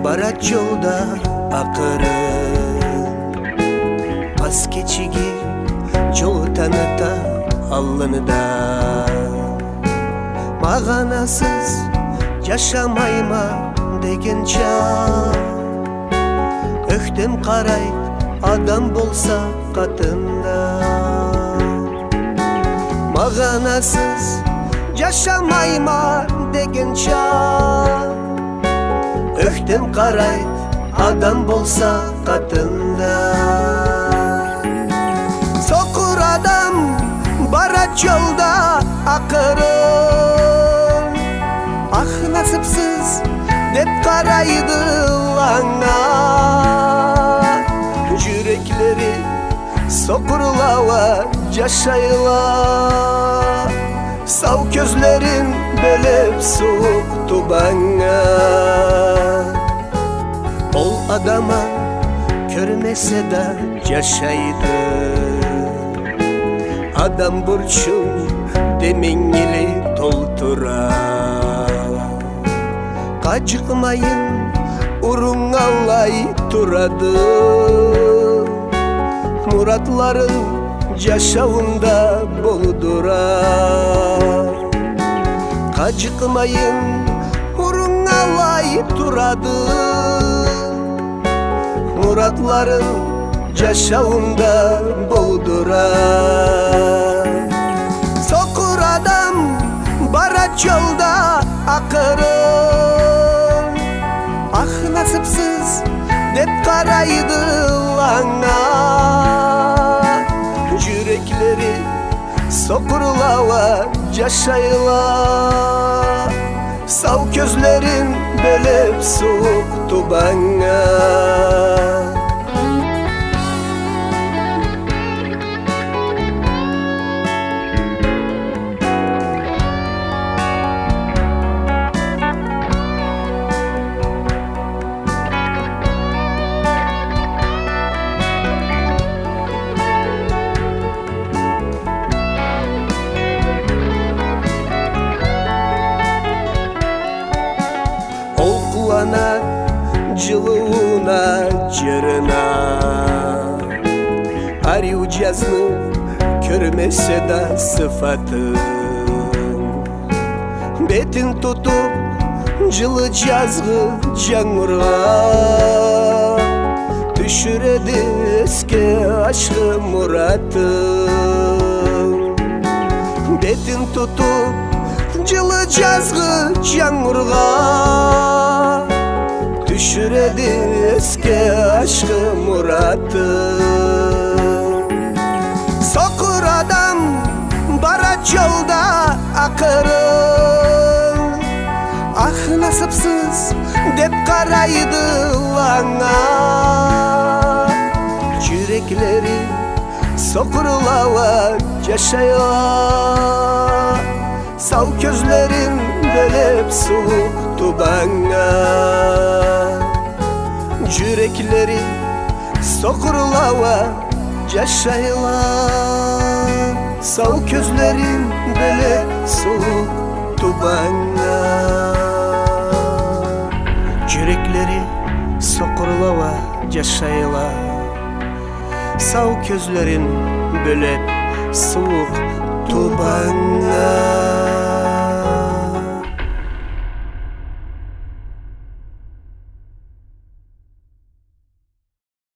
барат жолда акырын аз кечиги жол таныта алыныда маганасыз жашамайма деген чак өктөм карайт адам болса катында маганасыз жашамайма деген чак өктөм карайт адам болса катында сокур адам барат жолда акырын ах насыпсыз деп карайды аңа жүрөклөрү сокурлаба жашайла сау көзлөрүн бөлөп суук тубаңа ол адама көрмесе да жашайды адам бурчун демеңили толтура кажыкмайын уруңалай турады муратларын жашауында болдура кажыкмайын уруңалай турады муратларын жашауында болдура сокур адам барат жолда акырын ах насыпсыз деп карайды аңа жүрөклөрү сокурлаба жашайла сау көзлөрүн бөлөп суук тубаңа жылууна жырына арию жазны көрмесе да сыфатын бетин тутуп жылы жазгы жаңырга түшүрөдү эске ашкы муратын бетин тутуп жылы жазгы жаңырга түшүрөдү эске ашкы муратын сокур адам барат жолда акырын ах насыпсыз деп карайды аңа жүрөклөрү сокурлаба жашайла сау көзлөрүн бөлөп суук тубаңа жүрөклөрү сокурлаба жашайла сау көзлөрүн бөлөп суук тубаңа жүрөклөрү сокурлаба жашайла сау көзлөрүн бөлөп суук тубаңа